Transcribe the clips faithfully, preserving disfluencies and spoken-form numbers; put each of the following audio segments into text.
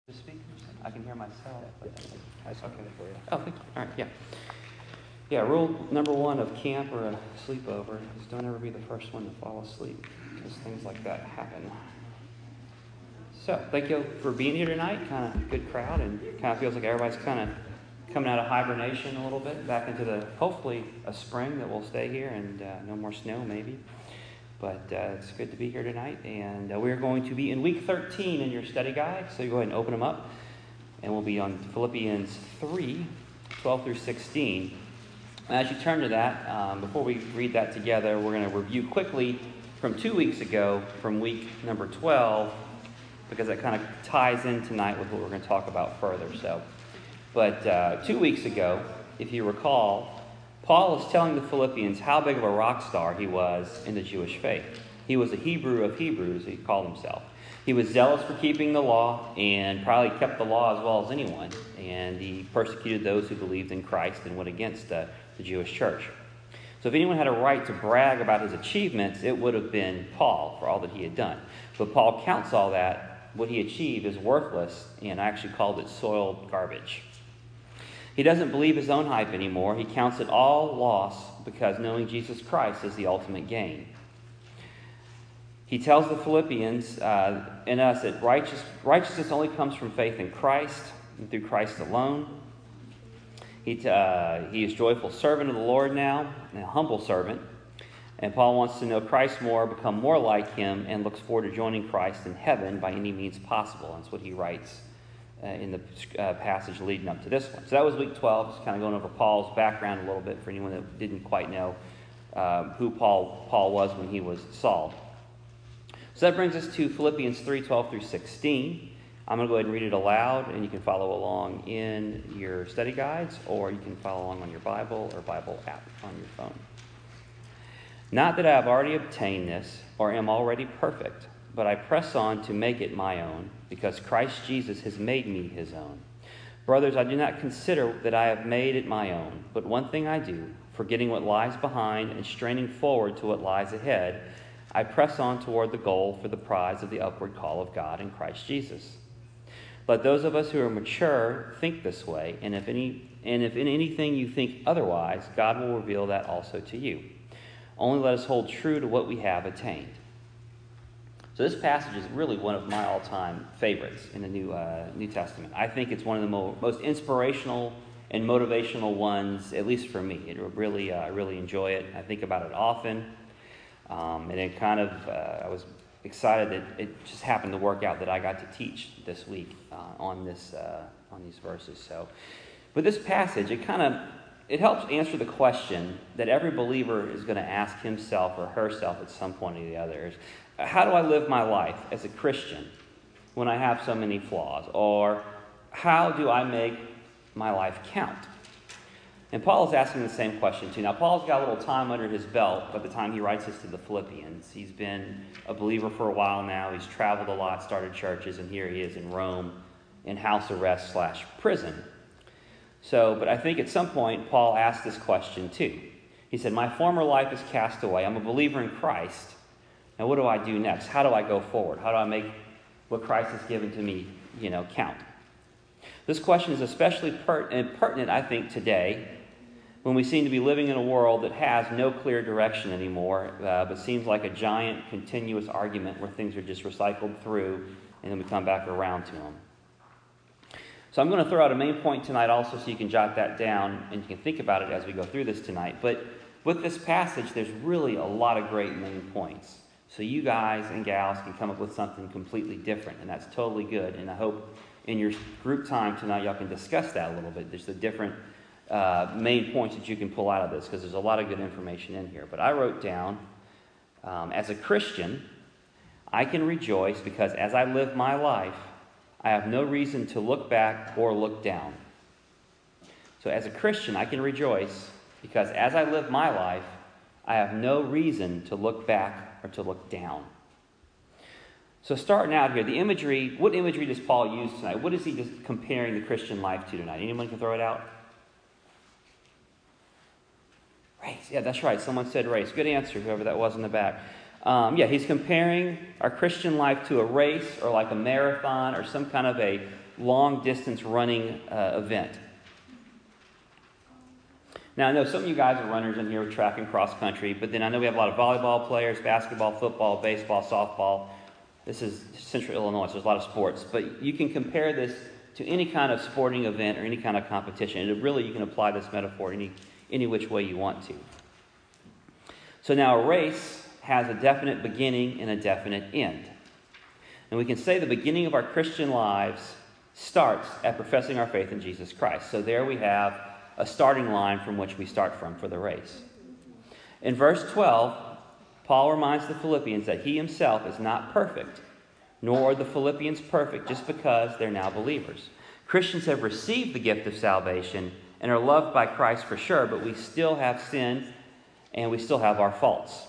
The speakers? I can hear myself. But I saw it for you. Oh, thank you. All right, yeah. Yeah, rule number one of camp or a sleepover is don't ever be the first one to fall asleep, because things like that happen. So, thank you for being here tonight. Kind of good crowd, and kind of feels like everybody's kind of coming out of hibernation a little bit, back into the, hopefully, a spring that will stay here, and uh, no more snow maybe. But uh, it's good to be here tonight, and uh, we're going to be in week thirteen in your study guide, so you go ahead and open them up, and we'll be on Philippians three, twelve through sixteen. And as you turn to that, um, before we read that together, we're going to review quickly from two weeks ago, from week number twelve, because that kind of ties in tonight with what we're going to talk about further. So, but uh, two weeks ago, if you recall, Paul is telling the Philippians how big of a rock star he was in the Jewish faith. He was a Hebrew of Hebrews, he called himself. He was zealous for keeping the law and probably kept the law as well as anyone. And he persecuted those who believed in Christ and went against uh, the Jewish church. So if anyone had a right to brag about his achievements, it would have been Paul for all that he had done. But Paul counts all that, what he achieved, as worthless, and actually called it soiled garbage. He doesn't believe his own hype anymore. He counts it all loss because knowing Jesus Christ is the ultimate gain. He tells the Philippians uh, and us that righteous, righteousness only comes from faith in Christ and through Christ alone. He, uh, he is a joyful servant of the Lord now, and a humble servant. And Paul wants to know Christ more, become more like him, and looks forward to joining Christ in heaven by any means possible. That's what he writes uh, in the uh, passage leading up to this one. So that was week twelve, just kind of going over Paul's background a little bit for anyone that didn't quite know uh, who Paul, Paul was when he was Saul. So that brings us to Philippians three, twelve through sixteen. I'm going to go ahead and read it aloud, and you can follow along in your study guides, or you can follow along on your Bible or Bible app on your phone. Not that I have already obtained this, or am already perfect, but I press on to make it my own, because Christ Jesus has made me his own. Brothers, I do not consider that I have made it my own, but one thing I do, forgetting what lies behind and straining forward to what lies ahead, I press on toward the goal for the prize of the upward call of God in Christ Jesus. Let those of us who are mature think this way, and if any, and if in anything you think otherwise, God will reveal that also to you. Only let us hold true to what we have attained. So this passage is really one of my all-time favorites in the New uh, New Testament. I think it's one of the mo- most inspirational and motivational ones, at least for me. It really, uh, I really enjoy it. I think about it often, um, and it kind of, uh, I was excited that it just happened to work out that I got to teach this week uh, on this uh, on these verses. So, but this passage, it kind of It helps answer the question that every believer is going to ask himself or herself at some point or the other. Is, how do I live my life as a Christian when I have so many flaws? Or how do I make my life count? And Paul is asking the same question too. Now, Paul's got a little time under his belt by the time he writes this to the Philippians. He's been a believer for a while now. He's traveled a lot, started churches, and here he is in Rome in house arrest slash prison. So, but I think at some point, Paul asked this question too. He said, my former life is cast away. I'm a believer in Christ. Now, what do I do next? How do I go forward? How do I make what Christ has given to me, you know, count? This question is especially pertinent, pertinent, I think, today, when we seem to be living in a world that has no clear direction anymore, uh, but seems like a giant, continuous argument where things are just recycled through, and then we come back around to them. So I'm going to throw out a main point tonight also so you can jot that down and you can think about it as we go through this tonight. But with this passage, there's really a lot of great main points. So you guys and gals can come up with something completely different, and that's totally good. And I hope in your group time tonight y'all can discuss that a little bit. There's the different uh, main points that you can pull out of this because there's a lot of good information in here. But I wrote down, um, as a Christian, I can rejoice because as I live my life, I have no reason to look back or look down. So as a Christian, I can rejoice because as I live my life, I have no reason to look back or to look down. So starting out here, the imagery, what imagery does Paul use tonight? What is he just comparing the Christian life to tonight? Anyone can throw it out? Race. Yeah, that's right. Someone said race. Good answer, whoever that was in the back. Um, yeah, he's comparing our Christian life to a race or like a marathon or some kind of a long-distance running uh, event. Now, I know some of you guys are runners in here with track and cross country, but then I know we have a lot of volleyball players, basketball, football, baseball, softball. This is Central Illinois, so there's a lot of sports. But you can compare this to any kind of sporting event or any kind of competition. And really, you can apply this metaphor any, any which way you want to. So now a race has a definite beginning and a definite end. And we can say the beginning of our Christian lives starts at professing our faith in Jesus Christ. So there we have a starting line from which we start from for the race. In verse twelve, Paul reminds the Philippians that he himself is not perfect, nor are the Philippians perfect just because they're now believers. Christians have received the gift of salvation and are loved by Christ for sure, but we still have sin and we still have our faults.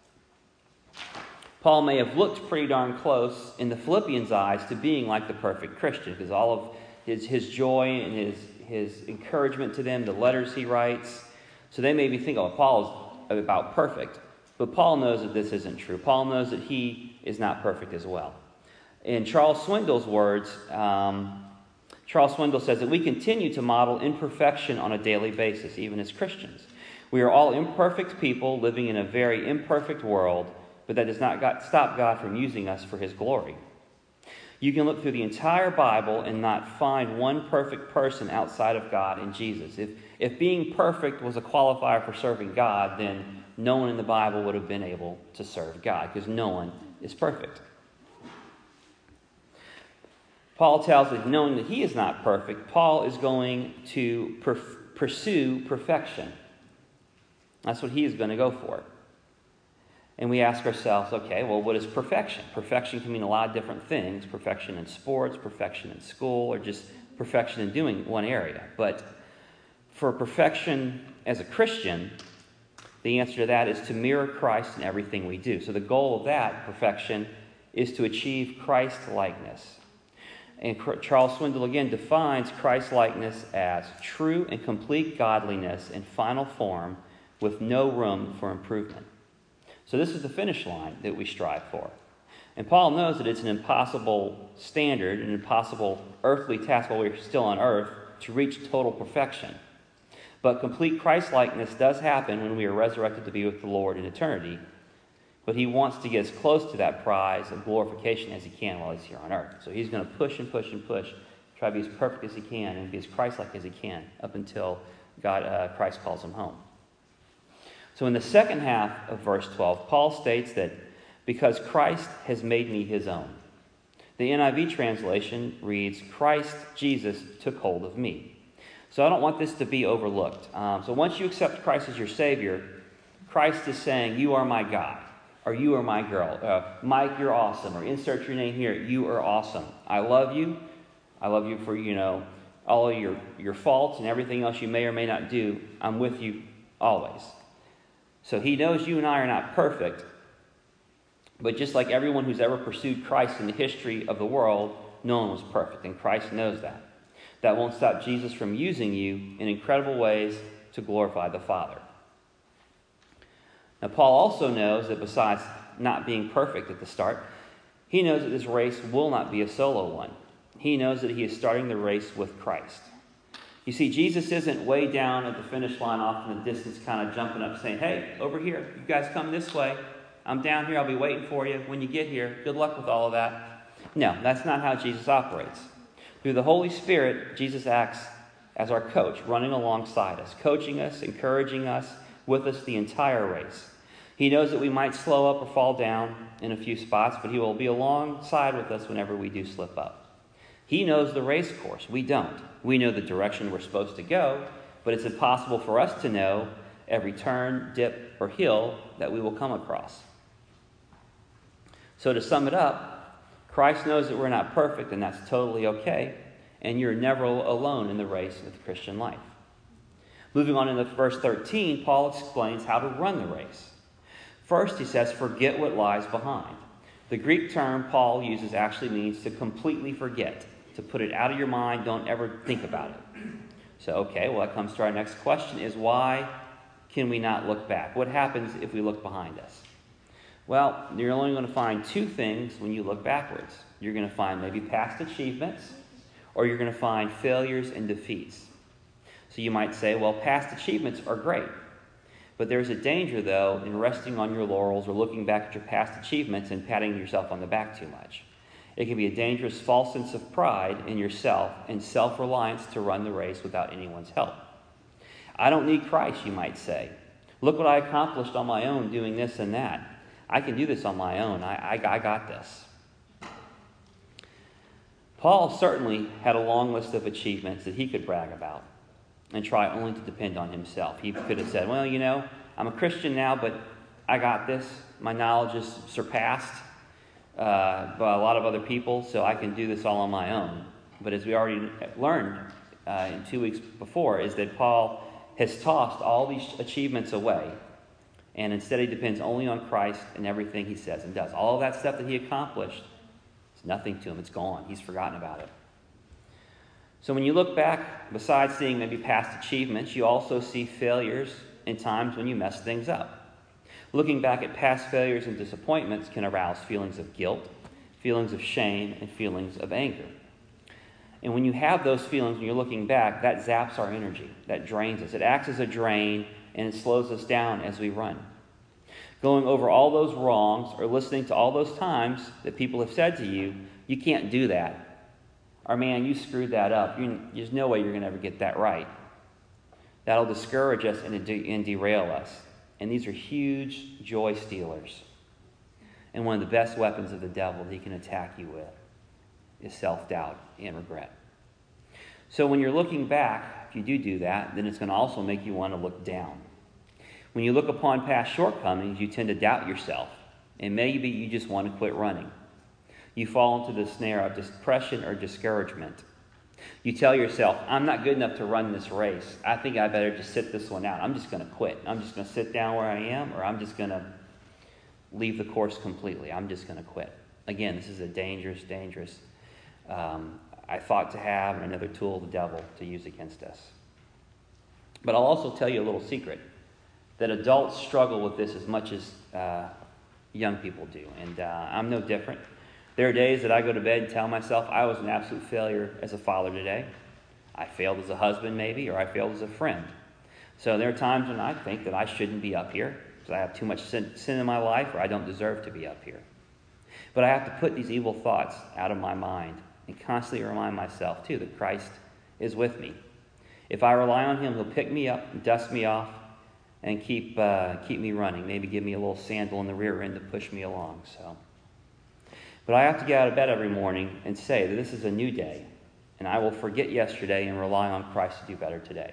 Paul may have looked pretty darn close in the Philippians' eyes to being like the perfect Christian, because all of his, his joy and his, his encouragement to them, the letters he writes, so they may be thinking, oh, Paul is about perfect. But Paul knows that this isn't true. Paul knows that he is not perfect as well. In Charles Swindoll's words, um, Charles Swindoll says that we continue to model imperfection on a daily basis, even as Christians. We are all imperfect people living in a very imperfect world, but that does not got, stop God from using us for his glory. You can look through the entire Bible and not find one perfect person outside of God and Jesus. If, if being perfect was a qualifier for serving God, then no one in the Bible would have been able to serve God, because no one is perfect. Paul tells us, knowing that he is not perfect, Paul is going to per- pursue perfection. That's what he is going to go for. And we ask ourselves, okay, well, what is perfection? Perfection can mean a lot of different things. Perfection in sports, perfection in school, or just perfection in doing one area. But for perfection as a Christian, the answer to that is to mirror Christ in everything we do. So the goal of that perfection is to achieve Christ-likeness. And Charles Swindoll again defines Christ-likeness as true and complete godliness in final form with no room for improvement. So this is the finish line that we strive for. And Paul knows that it's an impossible standard, an impossible earthly task while we're still on earth to reach total perfection. But complete Christ-likeness does happen when we are resurrected to be with the Lord in eternity. But he wants to get as close to that prize of glorification as he can while he's here on earth. So he's going to push and push and push, try to be as perfect as he can and be as Christ-like as he can up until God, uh, Christ calls him home. So in the second half of verse twelve, Paul states that because Christ has made me his own. The N I V translation reads, Christ Jesus took hold of me. So I don't want this to be overlooked. Um, so once you accept Christ as your Savior, Christ is saying, you are my guy, or you are my girl. Uh, Mike, you're awesome, or insert your name here, you are awesome. I love you. I love you for, you know, all of your, your faults and everything else you may or may not do. I'm with you always. So he knows you and I are not perfect, but just like everyone who's ever pursued Christ in the history of the world, no one was perfect, and Christ knows that. That won't stop Jesus from using you in incredible ways to glorify the Father. Now, Paul also knows that besides not being perfect at the start, he knows that this race will not be a solo one. He knows that he is starting the race with Christ. You see, Jesus isn't way down at the finish line off in the distance kind of jumping up saying, hey, over here, you guys come this way. I'm down here. I'll be waiting for you when you get here. Good luck with all of that. No, that's not how Jesus operates. Through the Holy Spirit, Jesus acts as our coach, running alongside us, coaching us, encouraging us, with us the entire race. He knows that we might slow up or fall down in a few spots, but he will be alongside with us whenever we do slip up. He knows the race course. We don't. We know the direction we're supposed to go, but it's impossible for us to know every turn, dip, or hill that we will come across. So to sum it up, Christ knows that we're not perfect, and that's totally okay, and you're never alone in the race of the Christian life. Moving on into verse thirteen, Paul explains how to run the race. First, he says, forget what lies behind. The Greek term Paul uses actually means to completely forget, to put it out of your mind, don't ever think about it. So, okay, well, that comes to our next question is why can we not look back? What happens if we look behind us? Well, you're only going to find two things when you look backwards. You're going to find maybe past achievements, or you're going to find failures and defeats. So you might say, well, past achievements are great. But there's a danger, though, in resting on your laurels or looking back at your past achievements and patting yourself on the back too much. It can be a dangerous false sense of pride in yourself and self-reliance to run the race without anyone's help. I don't need Christ, you might say. Look what I accomplished on my own doing this and that. I can do this on my own. I, I, I got this. Paul certainly had a long list of achievements that he could brag about and try only to depend on himself. He could have said, well, you know, I'm a Christian now, but I got this. My knowledge is surpassed uh, by a lot of other people, so I can do this all on my own. But as we already learned uh, in two weeks before, is that Paul has tossed all these achievements away, and instead he depends only on Christ and everything he says and does. All of that stuff that he accomplished, it's nothing to him. It's gone. He's forgotten about it. So when you look back, besides seeing maybe past achievements, you also see failures and times when you mess things up. Looking back at past failures and disappointments can arouse feelings of guilt, feelings of shame, and feelings of anger. And when you have those feelings, when you're looking back, that zaps our energy. That drains us. It acts as a drain, and it slows us down as we run. Going over all those wrongs or listening to all those times that people have said to you, you can't do that. Or, man, you screwed that up. You, there's no way you're going to ever get that right. That'll discourage us and, de- and derail us. And these are huge joy stealers. And one of the best weapons of the devil that he can attack you with is self-doubt and regret. So when you're looking back, if you do do that, then it's going to also make you want to look down. When you look upon past shortcomings, you tend to doubt yourself. And maybe you just want to quit running. You fall into the snare of depression or discouragement. You tell yourself, I'm not good enough to run this race. I think I better just sit this one out. I'm just going to quit. I'm just going to sit down where I am, or I'm just going to leave the course completely. I'm just going to quit. Again, this is a dangerous, dangerous um, I thought to have and another tool of the devil to use against us. But I'll also tell you a little secret, that adults struggle with this as much as uh, young people do. And uh, I'm no different. There are days that I go to bed and tell myself I was an absolute failure as a father today. I failed as a husband maybe, or I failed as a friend. So there are times when I think that I shouldn't be up here because I have too much sin, sin in my life, or I don't deserve to be up here. But I have to put these evil thoughts out of my mind and constantly remind myself too that Christ is with me. If I rely on him, he'll pick me up and dust me off and keep uh, keep me running. Maybe give me a little sandal in the rear end to push me along. So. But I have to get out of bed every morning and say that this is a new day, and I will forget yesterday and rely on Christ to do better today.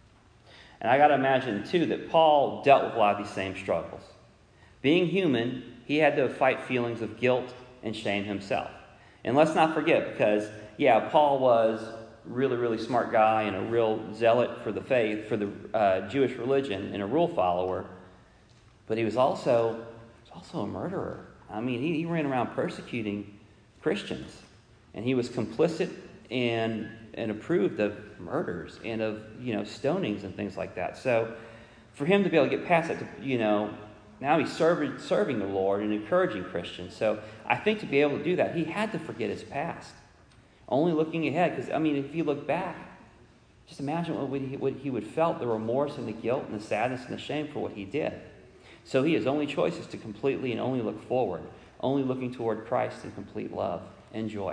And I got to imagine, too, that Paul dealt with a lot of these same struggles. Being human, he had to fight feelings of guilt and shame himself. And let's not forget, because, yeah, Paul was a really, really smart guy and a real zealot for the faith, for the uh, Jewish religion, and a rule follower, but he was also, he was also a murderer. I mean, he, he ran around persecuting Christians, and he was complicit and and approved of murders and of, you know, stonings and things like that. So for him to be able to get past that, to, you know, now he's serving, serving the Lord and encouraging Christians. So I think to be able to do that, he had to forget his past. Only looking ahead, because, I mean, if you look back, just imagine what he, what he would have felt, the remorse and the guilt and the sadness and the shame for what he did. So he, his only choice is to completely and only look forward, only looking toward Christ in complete love and joy.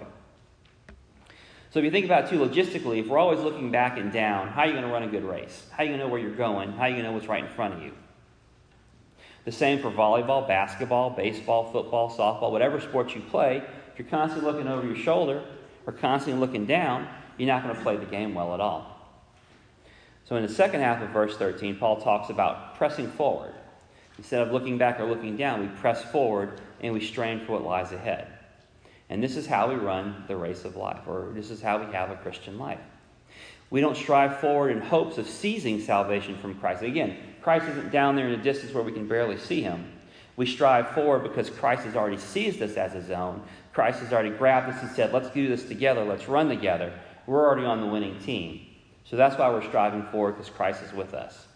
So if you think about it too, logistically, if we're always looking back and down, how are you going to run a good race? How are you going to know where you're going? How are you going to know what's right in front of you? The same for volleyball, basketball, baseball, football, softball, whatever sport you play. If you're constantly looking over your shoulder or constantly looking down, you're not going to play the game well at all. So in the second half of verse thirteen, Paul talks about pressing forward. Instead of looking back or looking down, we press forward and we strain for what lies ahead. And this is how we run the race of life, or this is how we have a Christian life. We don't strive forward in hopes of seizing salvation from Christ. Again, Christ isn't down there in the distance where we can barely see him. We strive forward because Christ has already seized us as his own. Christ has already grabbed us and said, let's do this together, let's run together. We're already on the winning team. So that's why we're striving forward, because Christ is with us.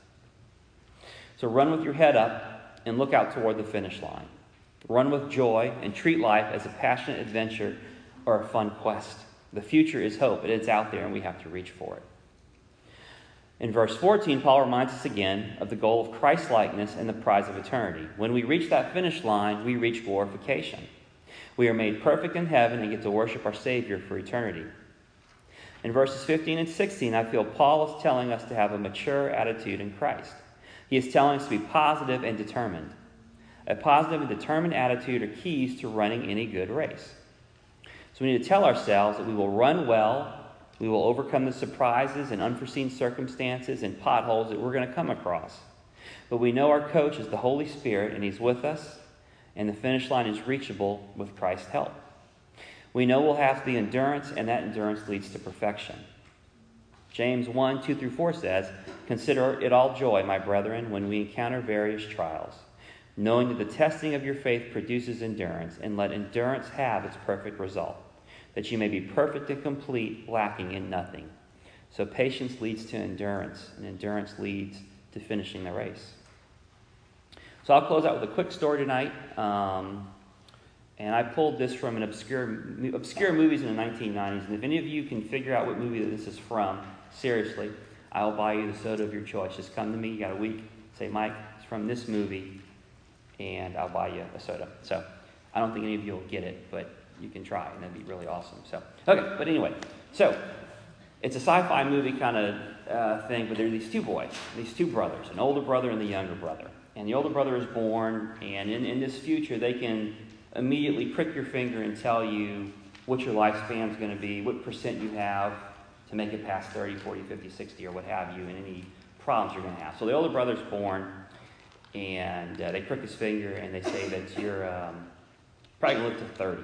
So run with your head up and look out toward the finish line. Run with joy and treat life as a passionate adventure or a fun quest. The future is hope, and it's out there, and we have to reach for it. In verse fourteen, Paul reminds us again of the goal of Christ-likeness and the prize of eternity. When we reach that finish line, we reach glorification. We are made perfect in heaven and get to worship our Savior for eternity. In verses fifteen and sixteen, I feel Paul is telling us to have a mature attitude in Christ. He is telling us to be positive and determined. A positive and determined attitude are keys to running any good race. So we need to tell ourselves that we will run well, we will overcome the surprises and unforeseen circumstances and potholes that we're going to come across. But we know our coach is the Holy Spirit, and He's with us, and the finish line is reachable with Christ's help. We know we'll have the endurance, and that endurance leads to perfection. James one, two through four says, "Consider it all joy, my brethren, when we encounter various trials, knowing that the testing of your faith produces endurance, and let endurance have its perfect result, that you may be perfect and complete, lacking in nothing." So patience leads to endurance, and endurance leads to finishing the race. So I'll close out with a quick story tonight. Um, and I pulled this from an obscure obscure movies in the nineteen nineties. And if any of you can figure out what movie this is from, seriously, I'll buy you the soda of your choice. Just come to me, you got a week, say, "Mike, it's from this movie," and I'll buy you a soda. So I don't think any of you will get it, but you can try, and that'd be really awesome. So, okay, but anyway, so it's a sci-fi movie kind of uh, thing, but there are these two boys, these two brothers, an older brother and the younger brother. And the older brother is born, and in, in this future, they can immediately prick your finger and tell you what your lifespan is going to be, what percent you have to make it past thirty, forty, fifty, sixty, or what have you, and any problems you're going to have. So the older brother's born, and uh, they prick his finger, and they say that you're um, probably going to live to thirty.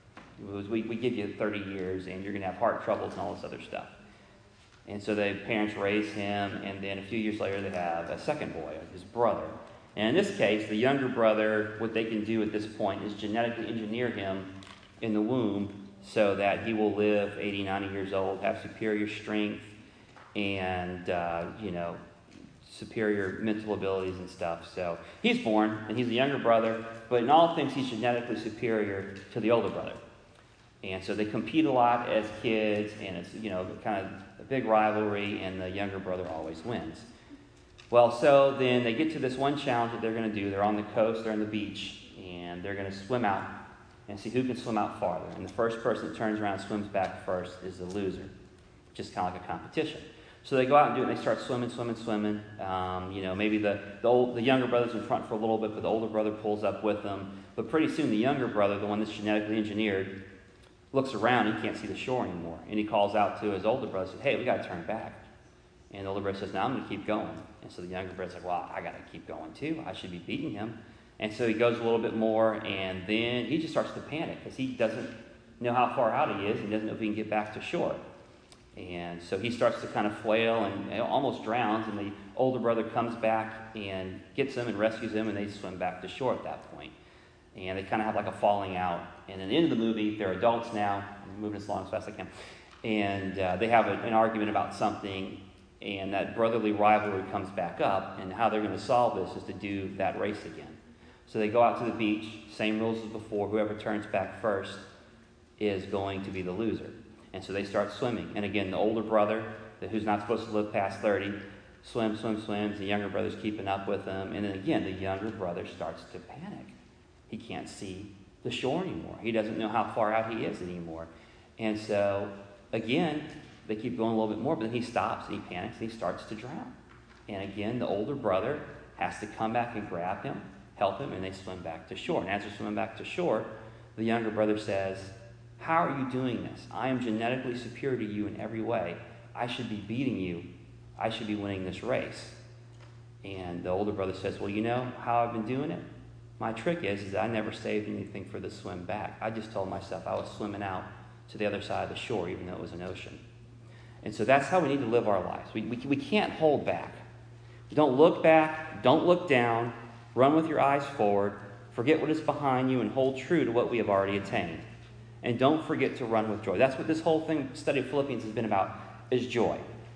We, we give you thirty years, and you're going to have heart troubles and all this other stuff. And so the parents raise him, and then a few years later, they have a second boy, his brother. And in this case, the younger brother, what they can do at this point is genetically engineer him in the womb so that he will live eighty, ninety years old, have superior strength, and, uh, you know, superior mental abilities and stuff. So he's born, and he's the younger brother, but in all things, he's genetically superior to the older brother. And so they compete a lot as kids, and it's, you know, kind of a big rivalry, and the younger brother always wins. Well, so then they get to this one challenge that they're going to do. They're on the coast, they're on the beach, and they're going to swim out and see who can swim out farther. And the first person that turns around and swims back first is the loser, which is kind of like a competition. So they go out and do it, and they start swimming, swimming, swimming. Um, you know, maybe the the, old, the younger brother's in front for a little bit, but the older brother pulls up with them. But pretty soon the younger brother, the one that's genetically engineered, looks around and he can't see the shore anymore. And he calls out to his older brother and says, "Hey, we got to turn back." And the older brother says, "No, I'm going to keep going." And so the younger brother's like, "Well, I got to keep going too. I should be beating him." And so he goes a little bit more, and then he just starts to panic because he doesn't know how far out he is. And he doesn't know if he can get back to shore. And so he starts to kind of flail and almost drowns. And the older brother comes back and gets him and rescues him, and they swim back to shore at that point. And they kind of have like a falling out. And at the end of the movie, they're adults now. I'm moving as long as fast as I can. And uh, they have a, an argument about something, and that brotherly rivalry comes back up. And how they're going to solve this is to do that race again. So they go out to the beach, same rules as before. Whoever turns back first is going to be the loser. And so they start swimming. And again, the older brother, who's not supposed to live past thirty, swims, swims, swims. The younger brother's keeping up with them. And then again, the younger brother starts to panic. He can't see the shore anymore. He doesn't know how far out he is anymore. And so, again, they keep going a little bit more, but then he stops and he panics and he starts to drown. And again, the older brother has to come back and grab him, help him, and they swim back to shore. And as they're swimming back to shore, the younger brother says, "How are you doing this? I am genetically superior to you in every way. I should be beating you. I should be winning this race." And the older brother says, "Well, you know how I've been doing it? My trick is, is that I never saved anything for the swim back. I just told myself I was swimming out to the other side of the shore, even though it was an ocean." And so that's how we need to live our lives. We, we, we can't hold back. Don't look back. Don't look down. Run with your eyes forward. Forget what is behind you and hold true to what we have already attained. And don't forget to run with joy. That's what this whole thing, study of Philippians, has been about, is joy.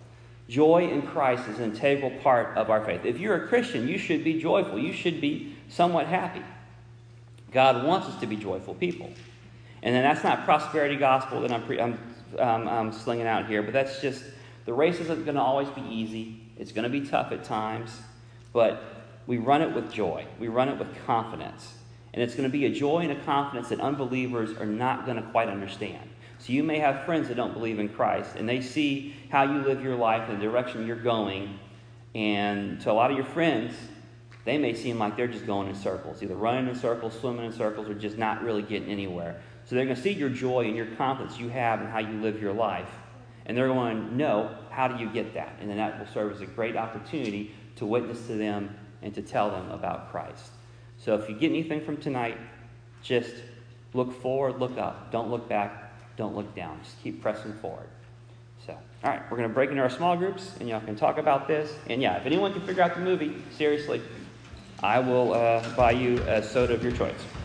Joy in Christ is an integral part of our faith. If you're a Christian, you should be joyful. You should be somewhat happy. God wants us to be joyful people. And then that's not prosperity gospel that I'm, pre- I'm um, um, slinging out here, but that's just, the race isn't going to always be easy. It's going to be tough at times, but we run it with joy. We run it with confidence. And it's going to be a joy and a confidence that unbelievers are not going to quite understand. So you may have friends that don't believe in Christ, and they see how you live your life and the direction you're going, and to a lot of your friends, they may seem like they're just going in circles, either running in circles, swimming in circles, or just not really getting anywhere. So they're going to see your joy and your confidence you have in how you live your life, and they're going to know, how do you get that? And then that will serve as a great opportunity to witness to them and to tell them about Christ. So if you get anything from tonight, just look forward, look up. Don't look back, don't look down. Just keep pressing forward. So, all right, we're going to break into our small groups, and y'all can talk about this. And yeah, if anyone can figure out the movie, seriously, I will uh, buy you a soda of your choice.